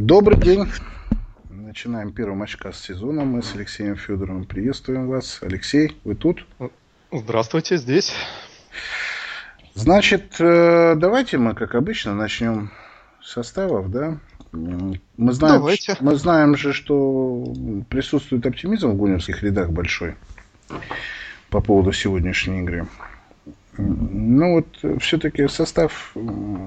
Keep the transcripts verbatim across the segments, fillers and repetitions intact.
Добрый день. Начинаем первый матчкаст сезона. Мы с Алексеем Федоровым приветствуем вас. Алексей, вы тут? Здравствуйте, здесь. Значит, давайте мы, как обычно, начнем с составов, да? Мы знаем, Давайте. мы знаем же, что присутствует оптимизм в гуннерских рядах большой по поводу сегодняшней игры. Ну вот, все-таки состав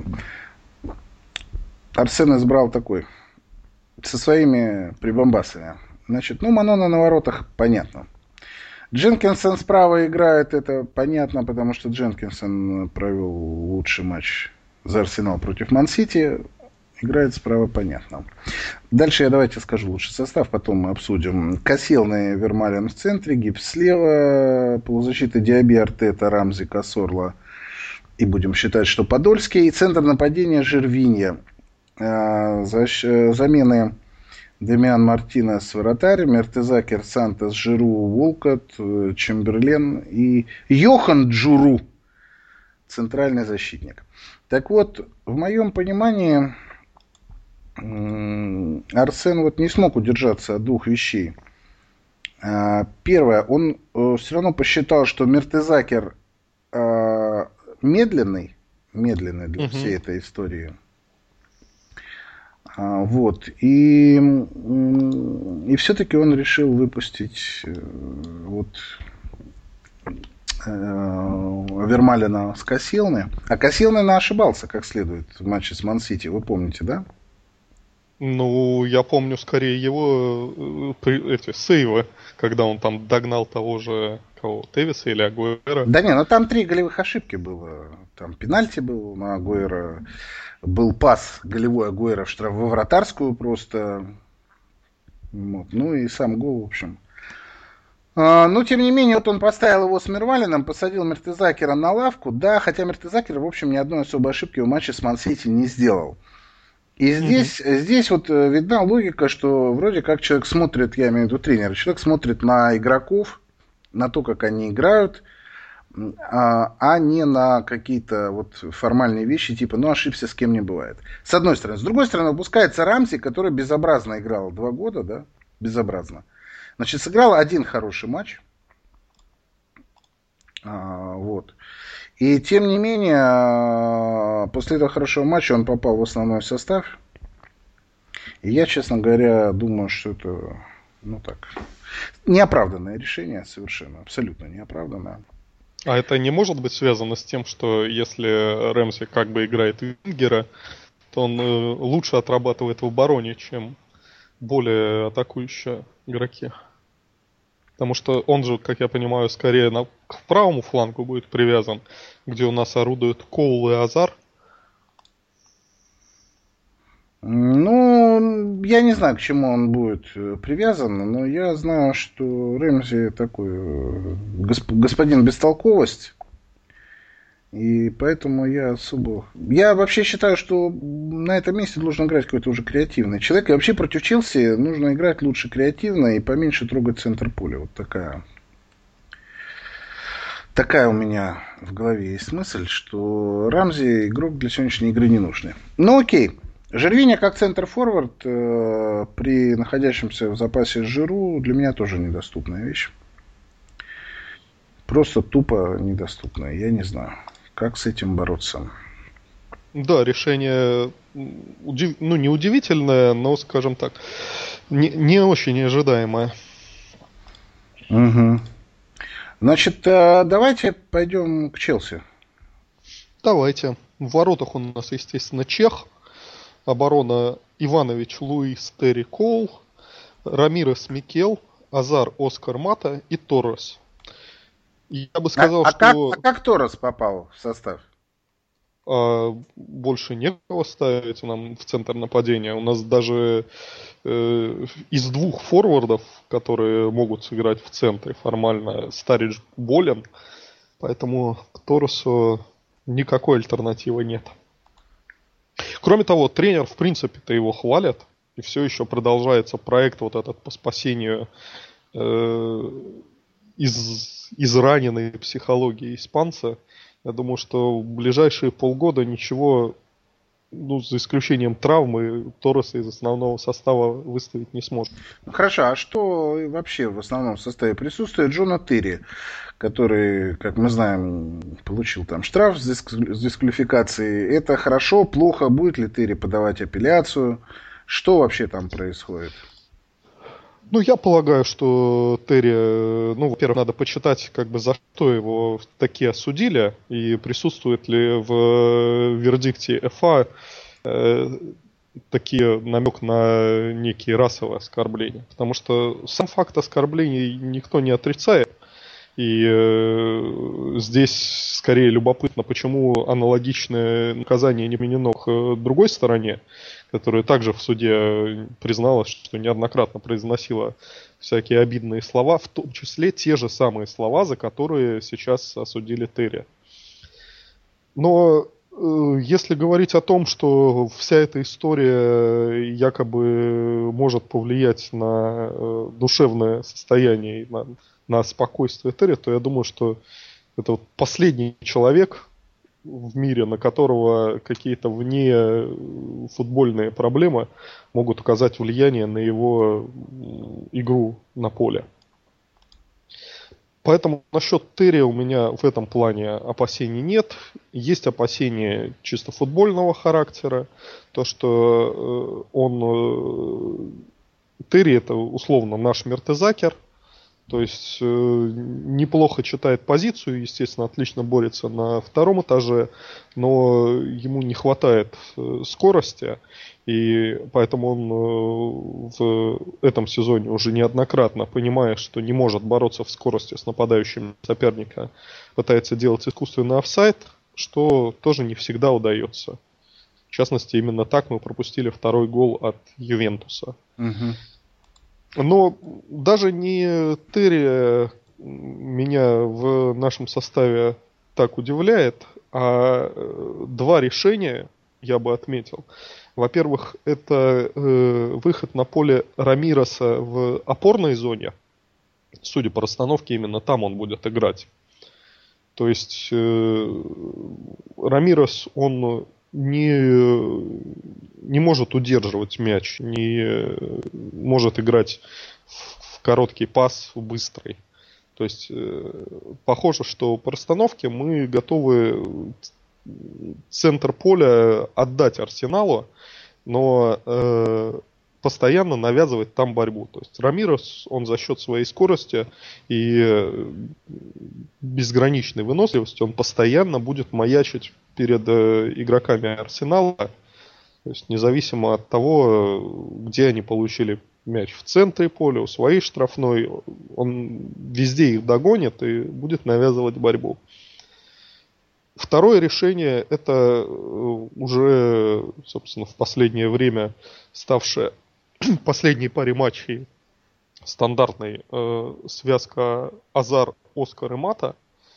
Арсен избрал такой, со своими прибамбасами. Значит, ну, Манона на воротах, понятно. Дженкинсон справа играет, это понятно, потому что Дженкинсон провел лучший матч за Арсенал против Ман-Сити. Играет справа, понятно. Дальше я давайте скажу лучший состав, потом мы обсудим. Косьелный, Вермален в центре, Гипс слева, полузащита Диаби, Артета, Рамзи, Касорла. И будем считать, что Подольский. И центр нападения Жервинья. Замены Демиан Мартинес, вратарь, Мертезакер, Сантос, Жиру, Волкот, Чемберлен и Йохан Джуру, центральный защитник. Так вот, в моем понимании, Арсен вот не смог удержаться от двух вещей. Первое, он все равно посчитал, что Мертезакер медленный, медленный для угу. всей этой истории. Вот. И, и все-таки он решил выпустить вот, Вермалена с Косьелны. А Косьелны ошибался как следует в матче с Ман-Сити, вы помните, да? Ну, я помню скорее его эти сейвы, когда он там догнал того же кого, Тевиса или Агуэра. Да не, ну там три голевых ошибки было. Там пенальти был на Агуэра. Был пас голевой Агуэра в штраф, во вратарскую просто. Вот. Ну и сам гол, в общем. А, но, тем не менее, вот он поставил его с Мервалином, посадил Мертезакера на лавку. Да, хотя Мертезакер, в общем, ни одной особой ошибки в матче с Ман-Сити не сделал. И здесь, угу. здесь вот видна логика, что вроде как человек смотрит, я имею в виду тренер, человек смотрит на игроков, на то, как они играют, а, а не на какие-то вот формальные вещи, типа, ну, ошибся, с кем не бывает. С одной стороны. С другой стороны, выпускается Рамзи, который безобразно играл два года, да, безобразно. Значит, сыграл один хороший матч. А, вот. И, тем не менее, после этого хорошего матча он попал в основной состав. И я, честно говоря, думаю, что это, ну так, неоправданное решение совершенно, абсолютно неоправданное. А это не может быть связано с тем, что если Рэмси как бы играет вингера, то он лучше отрабатывает в обороне, чем более атакующие игроки? Потому что он же, как я понимаю, скорее на, к правому флангу будет привязан, где у нас орудуют Коул и Азар. Ну, я не знаю, к чему он будет привязан, но я знаю, что Рэмзи такой госп- господин бестолковость. И поэтому я особо... Я вообще считаю, что на этом месте должен играть какой-то уже креативный человек. И вообще против Челси нужно играть лучше креативно и поменьше трогать центр поля. Вот такая... Такая у меня в голове есть мысль, что Рамзи игрок для сегодняшней игры не нужный. Ну окей. Жервинья как центр-форвард э, при находящемся в запасе Жиру для меня тоже недоступная вещь. Просто тупо недоступная. Я не знаю. Как с этим бороться? Да, решение, удив... ну, не удивительное, но, скажем так, не, не очень ожидаемое. Угу. Значит, давайте пойдем к Челси. Давайте. В воротах у нас, естественно, Чех. Оборона Иванович, Луис, Терри Коул, Рамирес, Микел, Азар, Оскар Мата и Торрес. Я бы сказал, а, а что... Как, а как Торрес попал в состав? А, больше некого ставить нам в центр нападения. У нас даже э, из двух форвардов, которые могут сыграть в центре формально, Старидж болен. Поэтому к Торресу никакой альтернативы нет. Кроме того, тренер в принципе-то его хвалят. И все еще продолжается проект вот этот по спасению э, из, израненной психологии испанца. Я думаю, что в ближайшие полгода ничего ну, за исключением травмы, Торреса из основного состава выставить не сможет. Ну, хорошо, а что вообще в основном составе присутствует? Джона Терри, который, как мы знаем, получил там штраф с диск- с дисквалификацией. Это хорошо, плохо? Будет ли Терри подавать апелляцию? Что вообще там происходит? Ну, я полагаю, что Терри, э, ну, во-первых, надо почитать, как бы, за что его такие осудили, и присутствует ли в э, вердикте эф а э, такие намек на некие расовые оскорбления. Потому что сам факт оскорблений никто не отрицает. И э, здесь скорее любопытно, почему аналогичное наказание не применено к э, другой стороне, которая также в суде призналась, что неоднократно произносила всякие обидные слова, в том числе те же самые слова, за которые сейчас осудили Терри. Но э, если говорить о том, что вся эта история якобы может повлиять на э, душевное состояние, на, на спокойствие Терри, то я думаю, что это вот последний человек в мире, на которого какие-то вне футбольные проблемы могут оказать влияние на его игру на поле. Поэтому насчет Терри у меня в этом плане опасений нет. Есть опасения чисто футбольного характера. То, что э, он... Э, Терри это условно наш Мертезакер. То есть э, неплохо читает позицию, естественно, отлично борется на втором этаже, но ему не хватает э, скорости, и поэтому он э, в этом сезоне уже неоднократно, понимая, что не может бороться в скорости с нападающим соперника, пытается делать искусственный офсайд, что тоже не всегда удается. В частности, именно так мы пропустили второй гол от Ювентуса. Угу. Но даже не Терри меня в нашем составе так удивляет, а два решения я бы отметил. Во-первых, это э, выход на поле Рамиреса в опорной зоне. Судя по расстановке, именно там он будет играть. То есть э, Рамирес, он не, не может удерживать мяч, не может играть в короткий пас, в быстрый. То есть э, похоже, что по расстановке мы готовы центр поля отдать Арсеналу, но э, постоянно навязывать там борьбу. То есть Рамирес, он за счет своей скорости и безграничной выносливости, он постоянно будет маячить перед э, игроками Арсенала. То есть независимо от того, где они получили мяч, в центре поля, у своей штрафной, он везде их догонит и будет навязывать борьбу. Второе решение – это уже, собственно, в последнее время ставшая в последней паре матчей стандартной э, связка Азар, Оскар и Мата.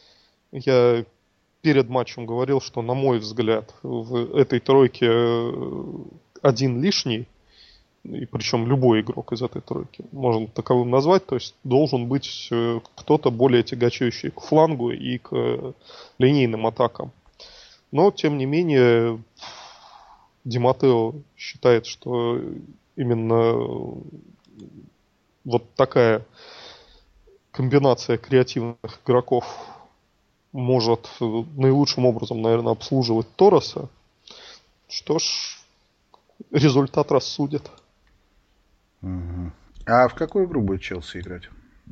Я перед матчем говорил, что, на мой взгляд, в этой тройке один лишний, и причем любой игрок из этой тройки можно таковым назвать, то есть должен быть кто-то более тягачающий к флангу и к линейным атакам. Но, тем не менее, Ди Маттео считает, что именно вот такая комбинация креативных игроков может наилучшим образом, наверное, обслуживать Торреса. Что ж, результат рассудит. Угу. А в какую игру будет Челси играть?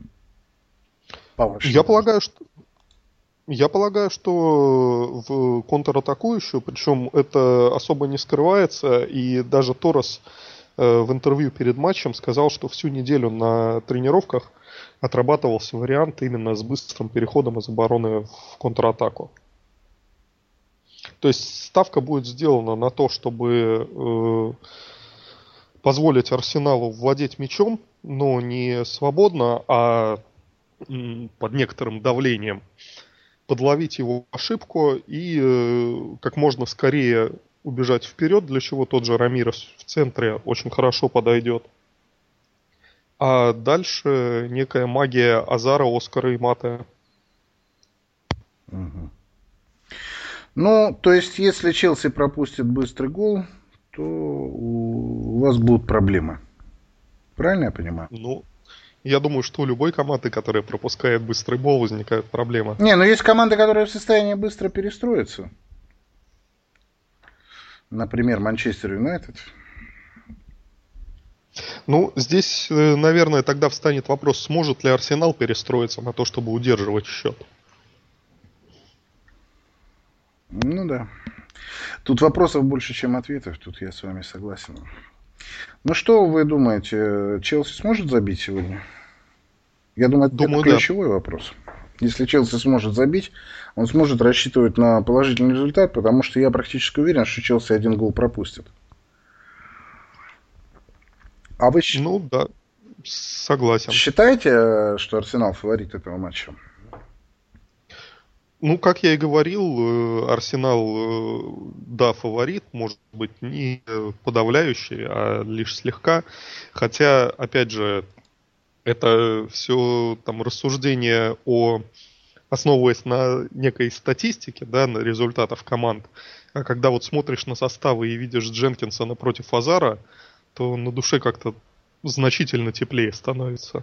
Я полагаю, что я полагаю, что в контратакующую, причем это особо не скрывается, и даже Торрес э, в интервью перед матчем сказал, что всю неделю на тренировках отрабатывался вариант именно с быстрым переходом из обороны в контратаку. То есть ставка будет сделана на то, чтобы э, позволить Арсеналу владеть мячом, но не свободно, а м, под некоторым давлением подловить его ошибку и э, как можно скорее убежать вперед, для чего тот же Рамирес в центре очень хорошо подойдет. А дальше некая магия Азара, Оскара и Мата. Угу. Ну, то есть, если Челси пропустит быстрый гол, то у вас будут проблемы. Правильно я понимаю? Ну, я думаю, что у любой команды, которая пропускает быстрый гол, возникают проблемы. Не, ну есть команды, которые в состоянии быстро перестроиться. Например, Манчестер Юнайтед. Ну, здесь, наверное, тогда встанет вопрос, сможет ли Арсенал перестроиться на то, чтобы удерживать счет. Ну да. Тут вопросов больше, чем ответов. Тут я с вами согласен. Ну что вы думаете, Челси сможет забить сегодня? Я думаю, Думаю, это ключевой да. вопрос. Если Челси сможет забить, он сможет рассчитывать на положительный результат, потому что я практически уверен, что Челси один гол пропустит. А вы Ну да, согласен. считаете, что Арсенал фаворит этого матча? Ну, как я и говорил, Арсенал, да, фаворит, может быть, не подавляющий, а лишь слегка. Хотя, опять же, это все там рассуждение о, основываясь на некой статистике, да, на результатах команд. А когда вот смотришь на составы и видишь Дженкинсона против Азара, то на душе как-то значительно теплее становится.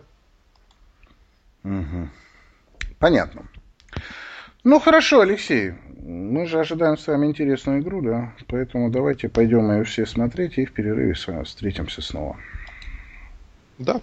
Угу. Понятно. Ну хорошо, Алексей. Мы же ожидаем с вами интересную игру, да? Поэтому давайте пойдем ее все смотреть и в перерыве с вами встретимся снова. Да.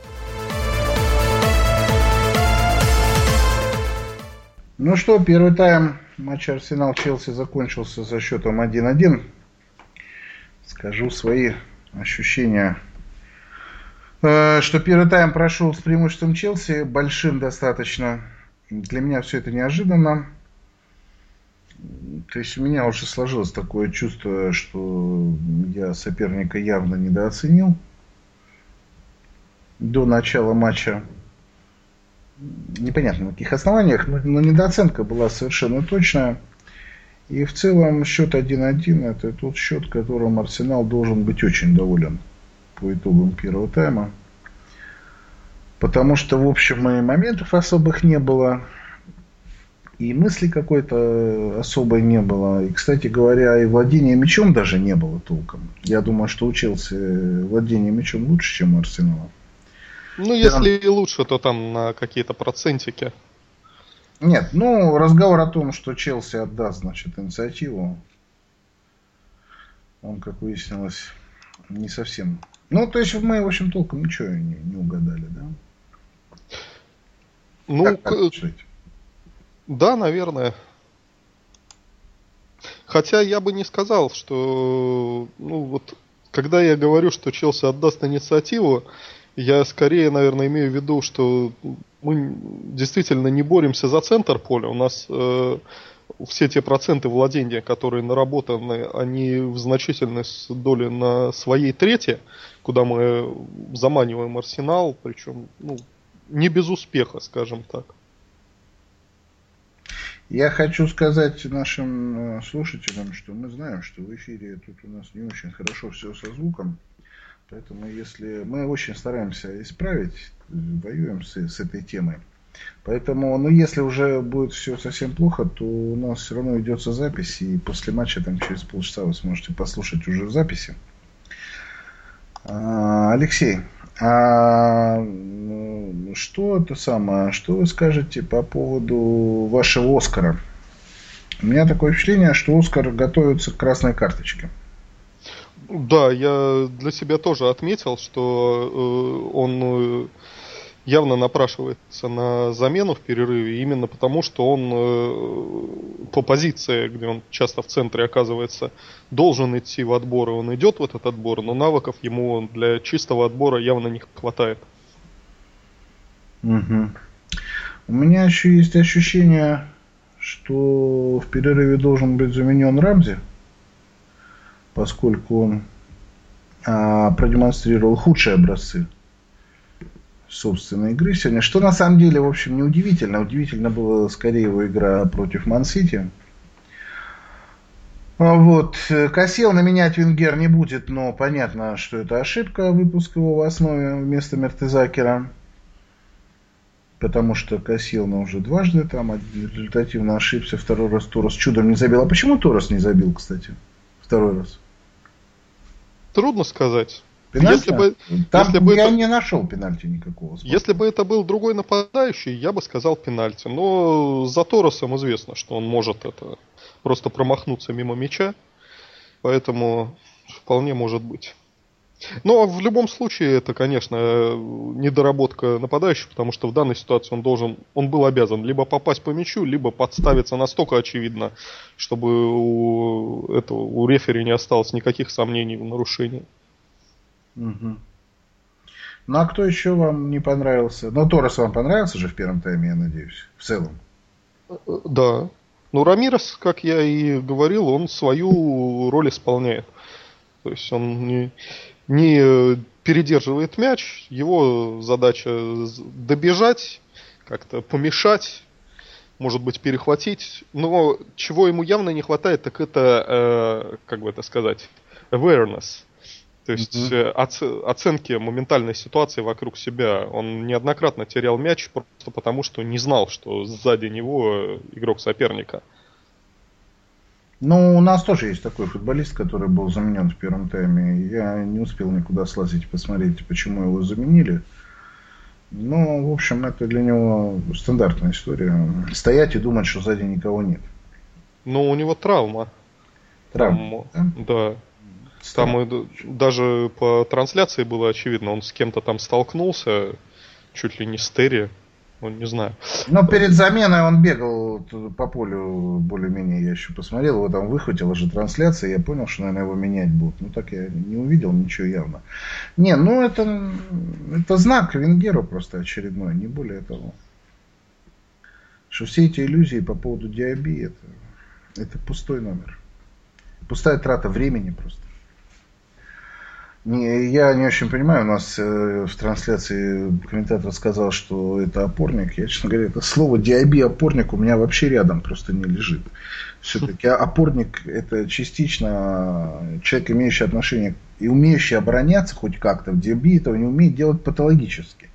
Ну что, первый тайм матча Арсенал-Челси закончился за счетом один-один. Скажу свои ощущения. Что первый тайм прошел с преимуществом Челси, большим достаточно. Для меня все это неожиданно. То есть у меня уже сложилось такое чувство, что я соперника явно недооценил до начала матча. Непонятно на каких основаниях, но недооценка была совершенно точная. И в целом счет один-один это тот счет, которым Арсенал должен быть очень доволен по итогам первого тайма. Потому что, в общем, и моментов особых не было, и мысли какой-то особой не было. И, кстати говоря, и владения мячом даже не было толком. Я думаю, что у Челси владение мячом лучше, чем у Арсенала. Ну, если и лучше, то там на какие-то процентики. Нет, ну, разговор о том, что Челси отдаст, значит, инициативу, он, как выяснилось, не совсем. Ну, то есть мы, в общем, толком ничего не, не угадали, да? Ну, как, как да, наверное. Хотя я бы не сказал, что, ну, вот, когда я говорю, что Челси отдаст инициативу, я скорее, наверное, имею в виду, что мы действительно не боремся за центр поля. У нас э, все те проценты владения, которые наработаны, они в значительной доле на своей трети, куда мы заманиваем Арсенал, причем, ну, не без успеха, скажем так. Я хочу сказать нашим слушателям, что мы знаем, что в эфире тут у нас не очень хорошо все со звуком. Поэтому если мы очень стараемся исправить, воюем с, с этой темой. Поэтому, ну, если уже будет все совсем плохо, то у нас все равно ведется запись, и после матча там через полчаса вы сможете послушать уже в записи. А, Алексей, а что это самое, что вы скажете по поводу вашего Оскара? У меня такое впечатление, что Оскар готовится к красной карточке. Да, я для себя тоже отметил, что э, он э, явно напрашивается на замену в перерыве, именно потому, что он э, по позиции, где он часто в центре оказывается, должен идти в отбор, и он идет в этот отбор, но навыков ему для чистого отбора явно не хватает. Угу. У меня еще есть ощущение, что в перерыве должен быть заменен Рамзи, поскольку он а, продемонстрировал худшие образцы собственной игры сегодня. Что на самом деле, в общем, не удивительно. Удивительно была скорее его игра против Ман-Сити. Вот. Косьелна менять Венгер не будет, но понятно, что это ошибка, выпуск его в основе вместо Мертезакера. потому что Касьелна уже дважды там результативно ошибся, второй раз Торрес чудом не забил. А почему Торрес не забил, кстати, второй раз? Трудно сказать. Пенальти? Если бы, Там если бы я это, не нашел пенальти никакого. если бы это был другой нападающий, я бы сказал пенальти. Но за Торресом известно, что он может это просто промахнуться мимо мяча. Поэтому вполне может быть. Но в любом случае это, конечно, недоработка нападающего, потому что в данной ситуации он должен, он был обязан либо попасть по мячу, либо подставиться настолько очевидно, чтобы у, этого, у рефери не осталось никаких сомнений в нарушении. Угу. Ну а кто еще вам не понравился? Ну, Торрес вам понравился же в первом тайме, я надеюсь, в целом. Да. Ну, Рамирес, как я и говорил, он свою роль исполняет. То есть он не, не передерживает мяч, его задача добежать, как-то помешать, может быть, перехватить. Но чего ему явно не хватает, так это, э, как бы это сказать, awareness. То есть mm-hmm. оц- оценки моментальной ситуации вокруг себя. Он неоднократно терял мяч просто потому, что не знал, что сзади него игрок соперника. Ну, у нас тоже есть такой футболист, который был заменен в первом тайме. Я не успел никуда слазить посмотреть, почему его заменили. Но, в общем, это для него стандартная история. Стоять и думать, что сзади никого нет. Ну, у него травма. Травма, там, да? Да. Там и, даже по трансляции было очевидно, он с кем-то там столкнулся, чуть ли не с Терри, ну, не знаю. Но перед заменой он бегал по полю более-менее, я еще посмотрел, его там выхватила же трансляция, я понял, что, наверное, его менять будут. Ну, так я не увидел ничего явно. Не, ну, это, это знак Венгеру просто очередной, не более того. Что все эти иллюзии по поводу Диаби, это, это пустой номер. Пустая трата времени просто. Не, я не очень понимаю, у нас э, в трансляции комментатор сказал, что это опорник. Я, честно говоря, это слово Диаби опорник у меня вообще рядом просто не лежит. Все-таки опорник это частично человек, имеющий отношение и умеющий обороняться хоть как-то. В Диаби этого не умеет делать патологически.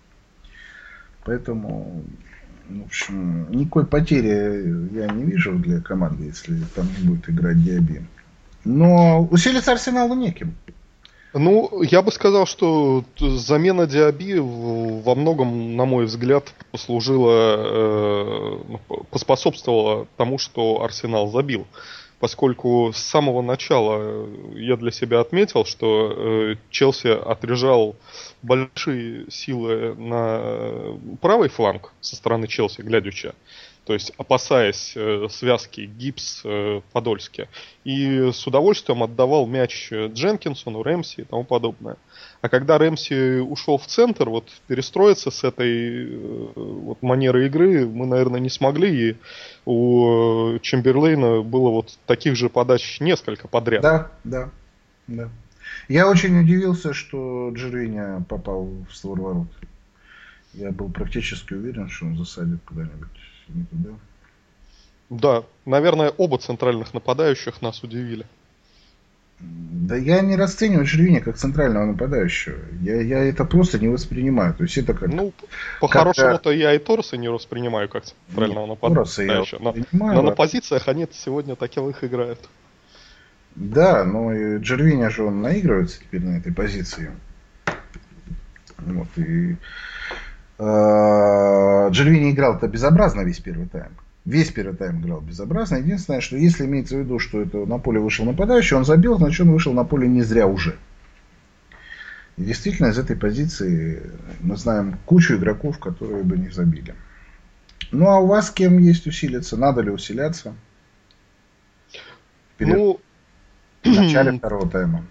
Поэтому, в общем, никакой потери я не вижу для команды, если там не будет играть Диаби. Но усилиться Арсеналу неким. Ну, я бы сказал, что замена Диаби во многом, на мой взгляд, послужила, э, поспособствовала тому, что Арсенал забил. Поскольку с самого начала я для себя отметил, что э, Челси отряжал большие силы на правый фланг со стороны Челси, глядяча. То есть опасаясь э, связки Гибс-Подольски. И с удовольствием отдавал мяч Дженкинсону, Рэмси и тому подобное. А когда Рэмси ушел в центр, вот перестроиться с этой э, вот, манерой игры мы, наверное, не смогли. И у Чемберлейна было вот таких же подач несколько подряд. Да, да, да. Я очень удивился, что Джервиня попал в створ ворот. Я был практически уверен, что он засадит куда-нибудь. Никуда. Да, наверное, оба центральных нападающих нас удивили. Да я не расцениваю Жервиня как центрального нападающего. Я, я это просто не воспринимаю. То есть это как... Ну, по-хорошему-то я и Торреса не воспринимаю как центрального Нет, нападающего. Но, но на позициях они сегодня таковых играют. Да, но и Джервиня же он наигрывается теперь на этой позиции. Вот, и... Джервини играл-то безобразно весь первый тайм. Весь первый тайм играл безобразно. Единственное, что если имеется в виду, что это на поле вышел нападающий, он забил, значит он вышел на поле не зря уже. И действительно из этой позиции мы знаем кучу игроков, которые бы не забили. Ну а у вас с кем есть усилиться? Надо ли усиляться? Вперед. Ну... В начале второго тайма.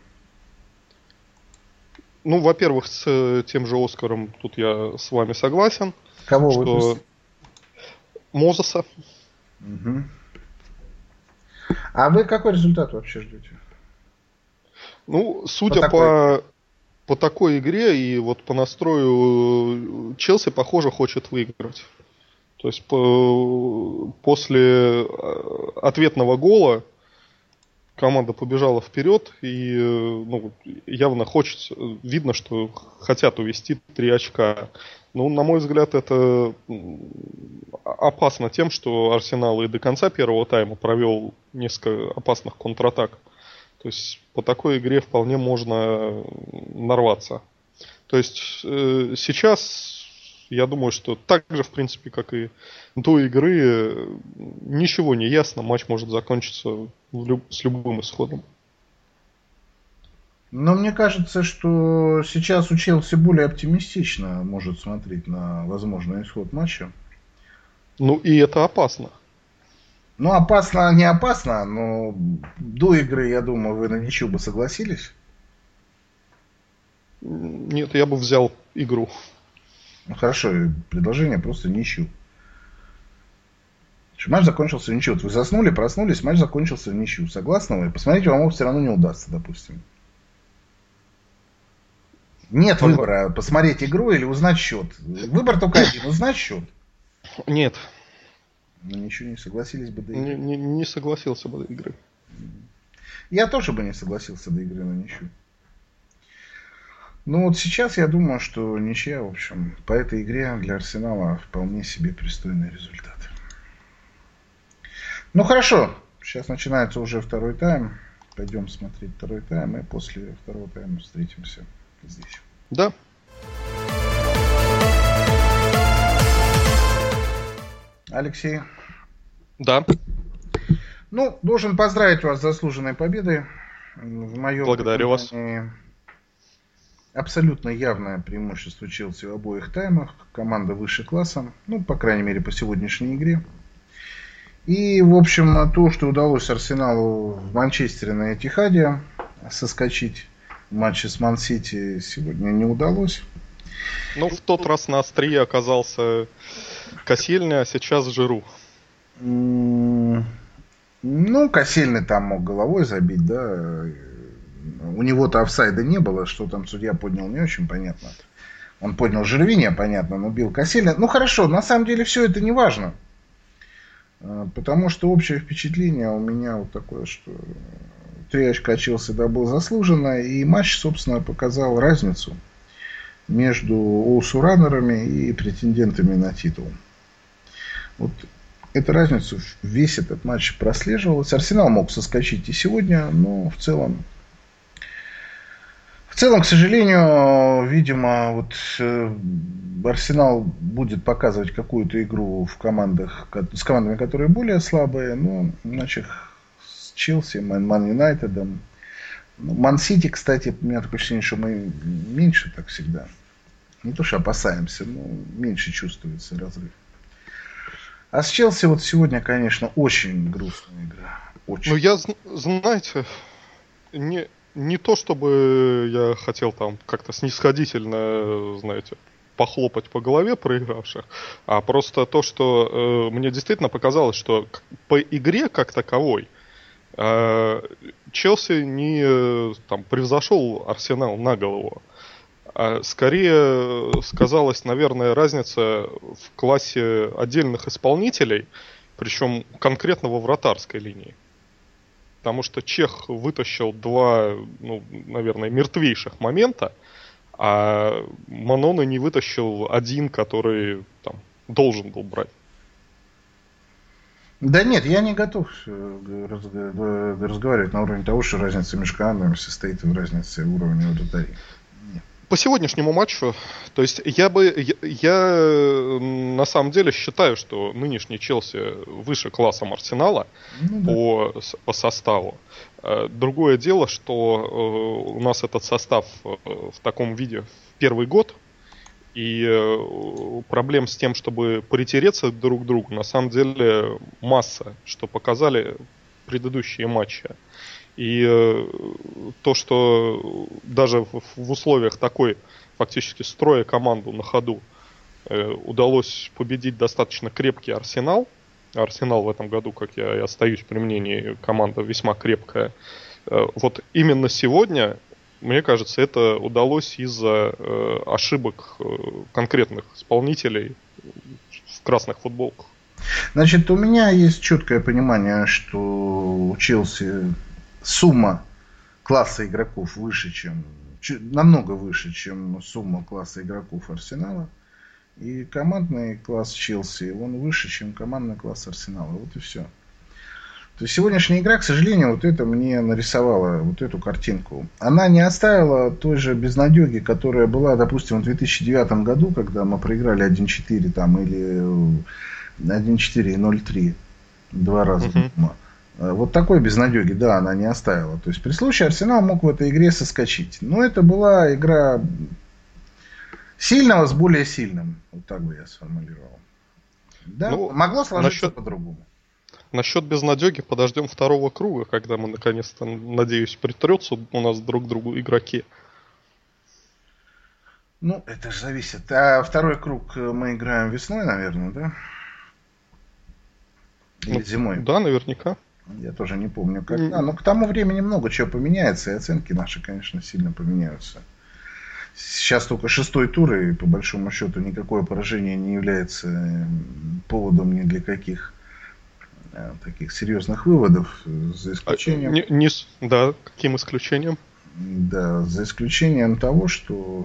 Ну, во-первых, с тем же Оскаром тут я с вами согласен. Кого что... выпустили? Мозеса. Угу. А вы какой результат вообще ждете? Ну, судя по, по, по такой игре и вот по настрою, Челси, похоже, хочет выиграть. То есть по, после ответного гола команда побежала вперед и ну, явно хочется, видно, что хотят увести три очка. Ну, на мой взгляд, это опасно тем, что Арсенал и до конца первого тайма провел несколько опасных контратак. То есть по такой игре вполне можно нарваться. То есть э, сейчас, я думаю, что так же, в принципе, как и до игры, ничего не ясно. Матч может закончиться в люб- с любым исходом. Но мне кажется, что сейчас у Челси более оптимистично может смотреть на возможный исход матча. Ну и это опасно. Ну, опасно, не опасно, но до игры, я думаю, вы на ничью бы согласились. Нет, я бы взял игру. Ну, хорошо, предложение просто ничью. Матч закончился в ничью. Вот вы заснули, проснулись, матч закончился в ничью. Согласны вы? Посмотреть вам все равно не удастся, допустим. Нет Пожалуй. выбора, посмотреть игру или узнать счет. Выбор только один, узнать счет. Нет. Но ничего не согласились бы до игры. Не, не, не согласился бы до игры. Я тоже бы не согласился до игры на ничью. Ну вот сейчас я думаю, что ничья, в общем, по этой игре для Арсенала вполне себе пристойный результат. Ну хорошо, сейчас начинается уже второй тайм. Пойдем смотреть второй тайм, и после второго тайма встретимся здесь. Да. Алексей. Да. Ну, должен поздравить вас с заслуженной победой. В моем Благодарю вас. Абсолютно явное преимущество Челси в обоих таймах. Команда выше классом. Ну, по крайней мере, по сегодняшней игре. И, в общем, то, что удалось Арсеналу в Манчестере на Этихаде соскочить в матче с Ман-Сити, сегодня не удалось. Ну, в тот раз на острие оказался Косельня, а сейчас Жиру. Ну, Косельный там мог головой забить, да. У него-то офсайда не было, что там судья поднял, не очень понятно. Он поднял Жервиня, понятно, но бил Косельня. Ну, хорошо, на самом деле все это не важно. Потому что общее впечатление у меня вот такое, что три очка Челси добыл заслуженно. И матч, собственно, показал разницу между оусуранерами и претендентами на титул. Вот эту разницу весь этот матч прослеживалась. Арсенал мог соскочить и сегодня, но в целом, в целом, к сожалению, видимо, вот Арсенал будет показывать какую-то игру в командах, с командами, которые более слабые, но матчах с Челси, Ман Юнайтедом, Ман-Сити, кстати, у меня такое ощущение, что мы меньше так всегда. Не то, что опасаемся, но меньше чувствуется разрыв. А с Челси вот сегодня, конечно, очень грустная игра. Очень. Ну, я, знаете, не, не то, чтобы я хотел там как-то снисходительно, знаете, похлопать по голове проигравших, а просто то, что э, мне действительно показалось, что по игре как таковой э, Челси не э, там, превзошел Арсенал на голову. А скорее сказалась, наверное, разница в классе отдельных исполнителей, причем конкретно во вратарской линии. Потому что Чех вытащил два, ну, наверное, мертвейших момента, а Маноне не вытащил один, который там должен был брать. Да нет, я не готов разговаривать на уровне того, что разница между командами состоит в разнице уровня вратарей. По сегодняшнему матчу, то есть я бы, я, я на самом деле считаю, что нынешний Челси выше классом Арсенала, ну, да, по, по составу. Другое дело, что у нас этот состав в таком виде в первый год, и проблем с тем, чтобы притереться друг к другу, на самом деле масса, что показали предыдущие матчи. И э, то, что даже в, в условиях такой фактически строя команду на ходу э, удалось победить достаточно крепкий Арсенал. Арсенал в этом году, как я и остаюсь при мнении, команда весьма крепкая. Э, вот именно сегодня, мне кажется, это удалось из-за э, ошибок э, конкретных исполнителей в красных футболках. Значит, у меня есть четкое понимание, что у Челси сумма класса игроков выше, чем намного выше, чем сумма класса игроков Арсенала. И командный класс Челси, он выше, чем командный класс Арсенала. Вот и все. То есть сегодняшняя игра, к сожалению, вот это мне нарисовала вот эту картинку. Она не оставила той же безнадеги, которая была, допустим, в две тысячи девятом году, когда мы проиграли один четыре там, или один четыре и ноль три два раза. Uh-huh. Вот такой безнадеги, да, она не оставила. То есть при случае Арсенал мог в этой игре соскочить. Но это была игра сильного с более сильным. Вот так бы я сформулировал. Да, ну, могло сложиться насчет... по-другому. Насчет безнадеги подождем второго круга, когда мы наконец-то, надеюсь, притрется у нас друг к другу игроки. Ну, это же зависит. А второй круг мы играем весной, наверное, да? Или ну, зимой? Да, наверняка. Я тоже не помню, когда. Но к тому времени много чего поменяется, и оценки наши, конечно, сильно поменяются. Сейчас только шестой тур, и по большому счету никакое поражение не является поводом ни для каких таких серьезных выводов, за исключением... Не, не, да, каким исключением? Да, за исключением того, что...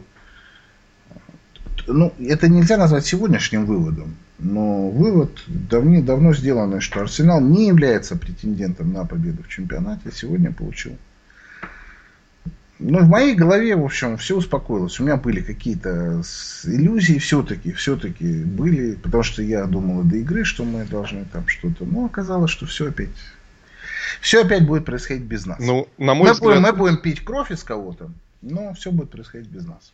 Ну, это нельзя назвать сегодняшним выводом, но вывод давно сделанный, что Арсенал не является претендентом на победу в чемпионате, сегодня получил. Ну, в моей голове, в общем, все успокоилось. У меня были какие-то иллюзии все-таки, все-таки были, потому что я думал до игры, что мы должны там что-то. Но оказалось, что все опять, все опять будет происходить без нас. Ну, на мой мы, взгляд... будем, мы будем пить кровь из кого-то, но все будет происходить без нас.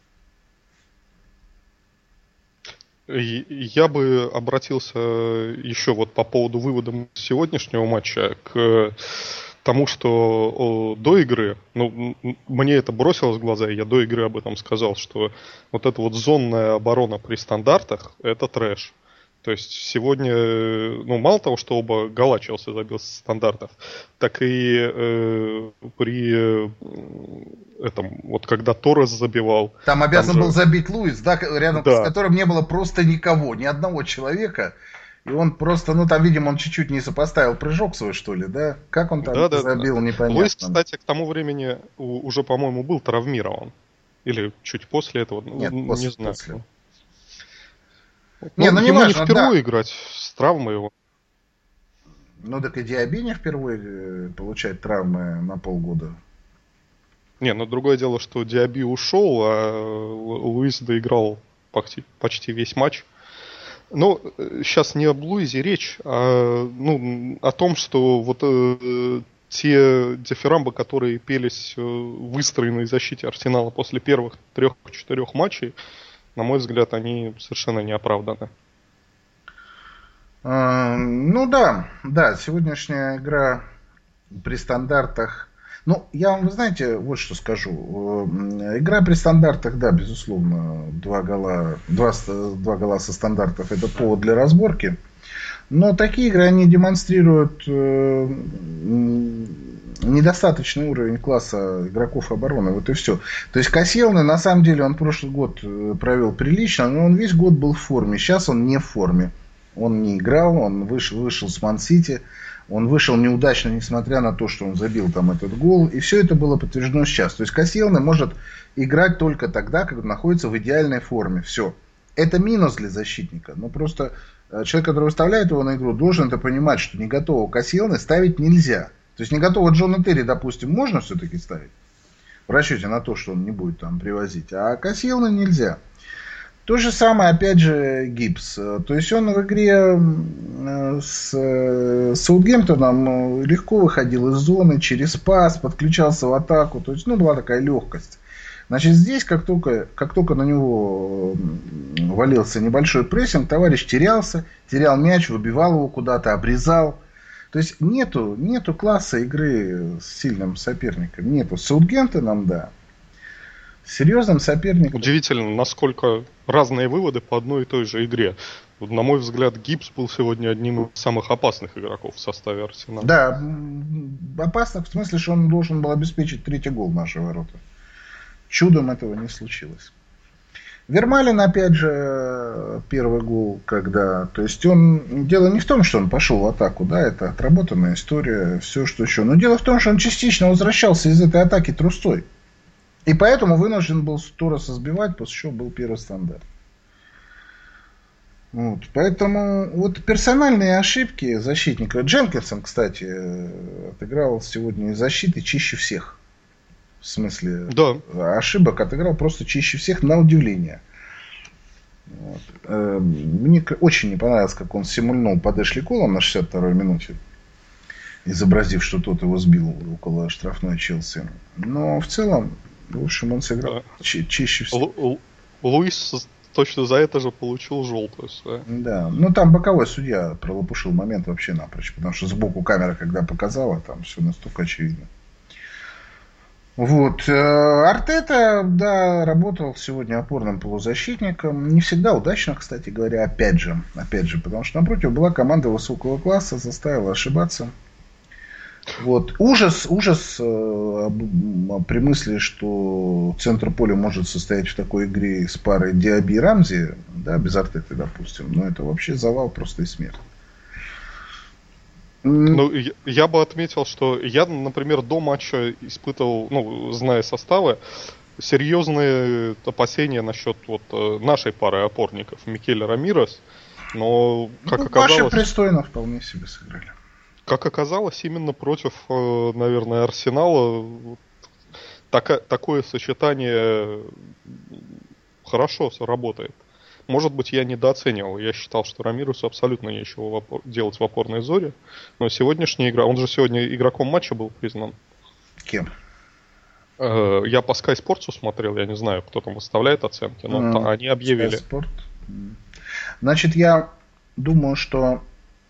Я бы обратился еще вот по поводу вывода сегодняшнего матча к тому, что о, до игры, ну, мне это бросилось в глаза, и я до игры об этом сказал, что вот эта вот зонная оборона при стандартах – это трэш. То есть сегодня, ну, мало того, что оба гола Челси забил с стандартов, так и э, при э, этом, вот когда Торрес забивал... Там обязан там же... был забить Луис, да, рядом да. с которым не было просто никого, ни одного человека. И он просто, ну там, видимо, он чуть-чуть не сопоставил прыжок свой, что ли, да? Как он там да, да, забил, да. непонятно. Луис, кстати, к тому времени уже, по-моему, был травмирован. Или чуть после этого, Нет, не после, знаю. После. Ну, не, ну не ему важно, не впервые да. играть с травмой его. Ну так и Диаби не впервые получает травмы на полгода. Не, но другое дело, что Диаби ушел, а Луис доиграл почти, почти весь матч. Но сейчас не об Луизе речь, а ну, о том, что вот э, те дифирамбы, которые пелись в выстроенной защите Арсенала после первых трех-четырех матчей, на мой взгляд, они совершенно не оправданы. А, ну да, да, сегодняшняя игра при стандартах. Ну, я вам, вы знаете, вот что скажу. Игра при стандартах, да, безусловно, два гола, два, два гола со стандартов это повод для разборки. Но такие игры, они демонстрируют э, недостаточный уровень класса игроков обороны. Вот и все. То есть Касьелны, на самом деле, он прошлый год провел прилично, но он весь год был в форме. Сейчас он не в форме. Он не играл, он вышел, вышел с Ман-Сити. Он вышел неудачно, несмотря на то, что он забил там этот гол. И все это было подтверждено сейчас. То есть Касьелны может играть только тогда, когда находится в идеальной форме. Все. Это минус для защитника. Но просто человек, который выставляет его на игру, должен это понимать, что не готового Касьелны ставить нельзя. То есть не готового Джона Терри, допустим, можно все-таки ставить. В расчете на то, что он не будет там привозить. А Касьелны нельзя. То же самое, опять же, Гибс. То есть он в игре с Саутгемптоном легко выходил из зоны, через пас, подключался в атаку. То есть, ну, была такая легкость. Значит, здесь, как только, как только на него валился небольшой прессинг, товарищ терялся, терял мяч, выбивал его куда-то, обрезал. То есть, нету, нету класса игры с сильным соперником. Нету. С Саутгемптоном, да. Серьезным соперником. Удивительно, насколько разные выводы по одной и той же игре. На мой взгляд, Гибс был сегодня одним из самых опасных игроков в составе Арсенала. Да, опасных в смысле, что он должен был обеспечить третий гол в наши ворота. Чудом этого не случилось. Вермалин, опять же, первый гол, когда... То есть, он... Дело не в том, что он пошел в атаку, да, это отработанная история, все, что еще. Но дело в том, что он частично возвращался из этой атаки трустой. И поэтому вынужден был Торреса сбивать, после чего был первый стандарт. Вот, поэтому вот персональные ошибки защитника. Дженкинсон, кстати, отыграл сегодня из защиты чище всех. В смысле, Да. ошибок отыграл просто чище всех, на удивление. Вот. Мне очень не понравилось, как он симульнул под Эшли Колом на шестьдесят второй минуте, изобразив, что тот его сбил около штрафной Челси. Но в целом, в общем, он сыграл да. чи- чище всех. Лу- Луис точно за это же получил желтую. Да, да. Ну там боковой судья пролопушил момент вообще напрочь, потому что сбоку камера, когда показала, там все настолько очевидно. Вот. Артета, да, работал сегодня опорным полузащитником. Не всегда удачно, кстати говоря, опять же. Опять же, потому что напротив была команда высокого класса, заставила ошибаться. Вот. Ужас, ужас э, при мысли, что центр поля может состоять в такой игре с парой Диаби и Рамзи, да, без Артеты, допустим. Но это вообще завал просто и смерть. Ну, я бы отметил, что я, например, до матча испытывал, ну, зная составы, серьезные опасения насчет вот нашей пары опорников Микель Рамирес, но, как ну, оказалось... Ваши пристойно вполне себе сыграли. Как оказалось, именно против, наверное, Арсенала так, такое сочетание хорошо работает. Может быть, я недооценивал. Я считал, что Рамиресу абсолютно нечего в опор... делать в опорной зоне. Но сегодняшняя игра... Он же сегодня игроком матча был признан. Кем? Э, я по Sky Sports смотрел. Я не знаю, кто там выставляет оценки. Но mm, они объявили. Sky Sport. Значит, я думаю, что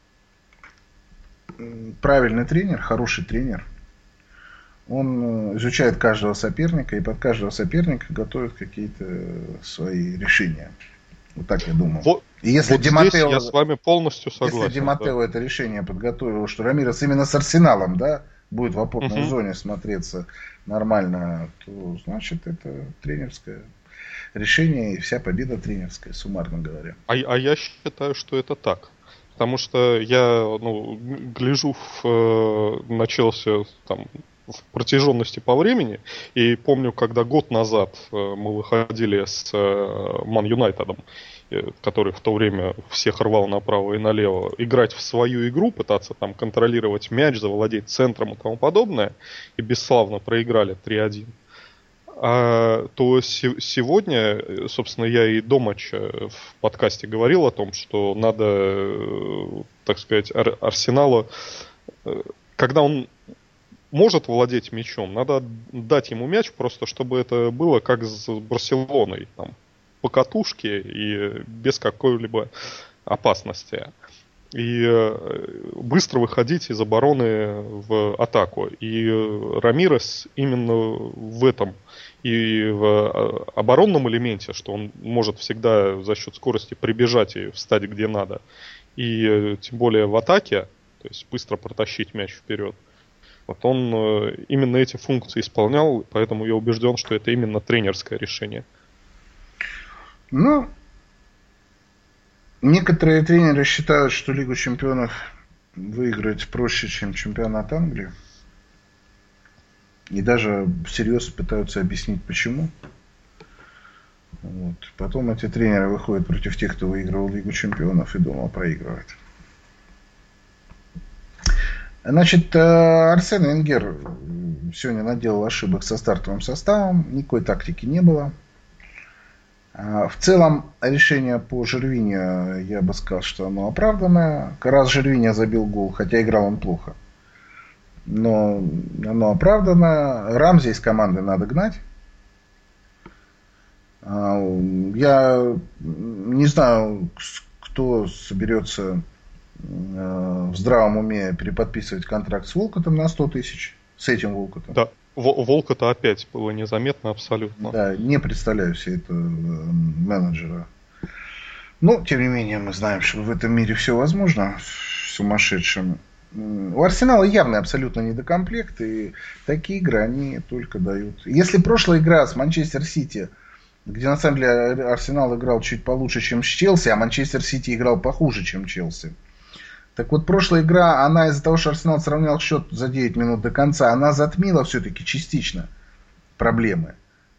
правильный тренер, хороший тренер, он изучает каждого соперника и под каждого соперника готовит какие-то свои решения. Вот так я думаю. Вот, и если вот Ди Маттео, здесь я с вами полностью согласен. Если Ди Маттео да. это решение подготовил, что Рамирес именно с Арсеналом, да, будет в опорной uh-huh. зоне смотреться нормально, то значит это тренерское решение и вся победа тренерская, суммарно говоря. А, а я считаю, что это так. Потому что я ну, гляжу в, на Челси там, в протяженности по времени. И помню, когда год назад мы выходили с Ман Юнайтедом, который в то время всех рвал направо и налево, играть в свою игру, пытаться там контролировать мяч, завладеть центром и тому подобное, и бесславно проиграли три один. А, то с- сегодня, собственно, я и до матча в подкасте говорил о том, что надо, так сказать, Ар- Арсеналу, когда он может владеть мячом, надо дать ему мяч просто, чтобы это было как с Барселоной, там, по катушке и без какой-либо опасности. И быстро выходить из обороны в атаку. И Рамирес именно в этом и в оборонном элементе, что он может всегда за счет скорости прибежать и встать где надо. И тем более в атаке, то есть быстро протащить мяч вперед. Вот он именно эти функции исполнял, поэтому я убежден, что это именно тренерское решение. Ну, некоторые тренеры считают, что Лигу чемпионов выиграть проще, чем чемпионат Англии. И даже всерьез пытаются объяснить, почему. Вот. Потом эти тренеры выходят против тех, кто выигрывал Лигу чемпионов, и дома проигрывает. Значит, Арсен Венгер сегодня наделал ошибок со стартовым составом. Никакой тактики не было. В целом, решение по Жервине, я бы сказал, что оно оправданное. Раз Жервиня забил гол, хотя играл он плохо, но оно оправдано. Рамзи из команды надо гнать. Я не знаю, кто соберется в здравом уме переподписывать контракт с Волкотом на сто тысяч. С этим Волкотом. Да. Волка-то опять было незаметно абсолютно. Да, не представляю себе этого менеджера. Но, тем не менее, мы знаем, что в этом мире все возможно. Сумасшедшим. У Арсенала явный абсолютно недокомплект. И такие игры они только дают. Если прошлая игра с Манчестер Сити, где на самом деле Арсенал играл чуть получше, чем с Челси, а Манчестер Сити играл похуже, чем Челси. Так вот, прошлая игра, она из-за того, что Арсенал сравнял счет за девять минут до конца, она затмила все-таки частично проблемы.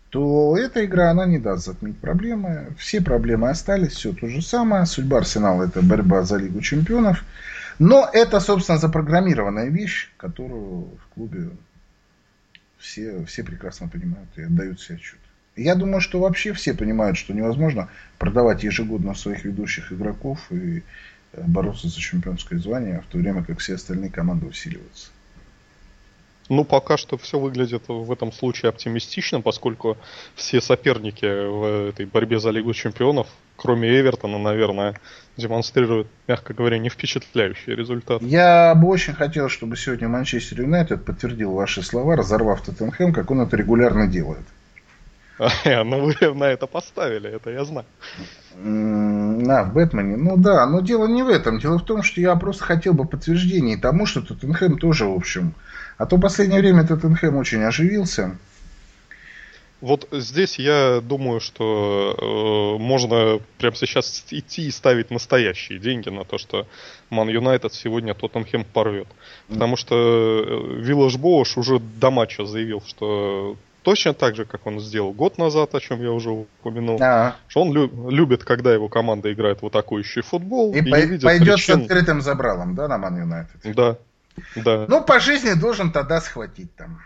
то эта игра, она не даст затмить проблемы. Все проблемы остались, все то же самое. Судьба Арсенала — это борьба за Лигу Чемпионов. Но это, собственно, запрограммированная вещь, которую в клубе все, все прекрасно понимают и отдают себе отчет. Я думаю, что вообще все понимают, что невозможно продавать ежегодно своих ведущих игроков и бороться за чемпионское звание, в то время как все остальные команды усиливаются. Ну, пока что все выглядит в этом случае оптимистично, поскольку все соперники в этой борьбе за Лигу Чемпионов, кроме Эвертона, наверное, демонстрируют, мягко говоря, не впечатляющий результат. Я бы очень хотел, чтобы сегодня Манчестер Юнайтед подтвердил ваши слова, разорвав Тоттенхэм, как он это регулярно делает. А, ну вы на это поставили, это я знаю. На, в Бэтмене. Ну да, но дело не в этом. Дело в том, что я просто хотел бы подтверждений тому, что Тоттенхэм тоже, в общем... А то в последнее время Тоттенхэм очень оживился. Вот здесь я думаю, что э, можно прямо сейчас идти и ставить настоящие деньги на то, что Ман Юнайтед сегодня Тоттенхэм порвет. Потому что Виллаш Боуш уже до матча заявил, что точно так же, как он сделал год назад, о чем я уже упомянул, а-а. что он лю- любит, когда его команда играет в атакующий футбол. И, и по- не видит пойдет причин... с открытым забралом, да, на Ман Юнайтед? Да. Да. Ну, по жизни должен тогда схватить там.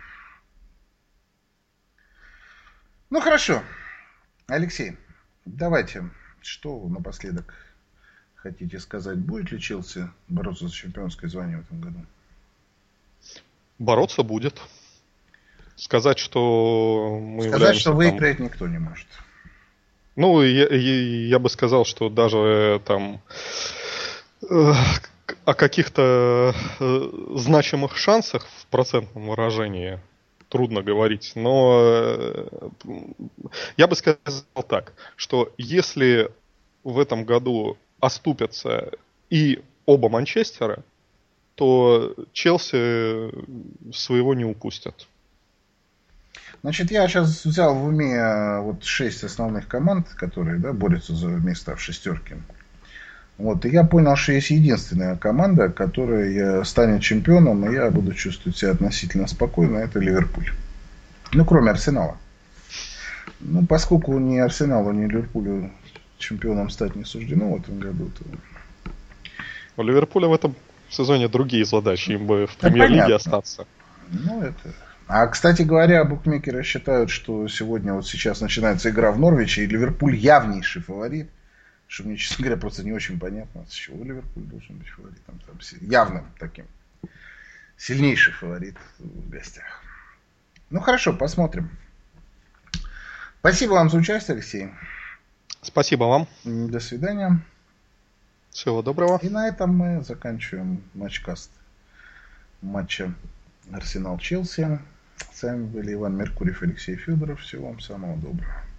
Ну, хорошо. Алексей, давайте, что вы напоследок хотите сказать? Будет ли Челси бороться за чемпионское звание в этом году? Бороться будет. Сказать, что мы Сказать, что там... выиграть никто не может. Ну, я, я, я бы сказал, что даже там... Э, о каких-то э, значимых шансах в процентном выражении трудно говорить, но э, я бы сказал так, что если в этом году оступятся и оба Манчестера, то Челси своего не упустят. Значит, я сейчас взял в уме вот шесть основных команд, которые, да, борются за места в шестерке. Вот, и я понял, что есть единственная команда, которая станет чемпионом, и я буду чувствовать себя относительно спокойно, это Ливерпуль. Ну, кроме Арсенала. Ну, поскольку ни Арсеналу, ни Ливерпулю чемпионом стать не суждено в этом году, то... У Ливерпуля в этом сезоне другие задачи, им бы в премьер-лиге да, остаться. Ну, это... А, кстати говоря, букмекеры считают, что сегодня, вот сейчас начинается игра в Норвиче, и Ливерпуль явнейший фаворит. Что мне, честно говоря, просто не очень понятно, с чего Ливерпуль должен быть фаворитом. Там, явным таким. Сильнейший фаворит в гостях. Ну хорошо, посмотрим. Спасибо вам за участие, Алексей. Спасибо вам. До свидания. Всего доброго. И на этом мы заканчиваем матчкаст матча Арсенал-Челси. С вами были Иван Меркурьев и Алексей Федоров. Всего вам самого доброго.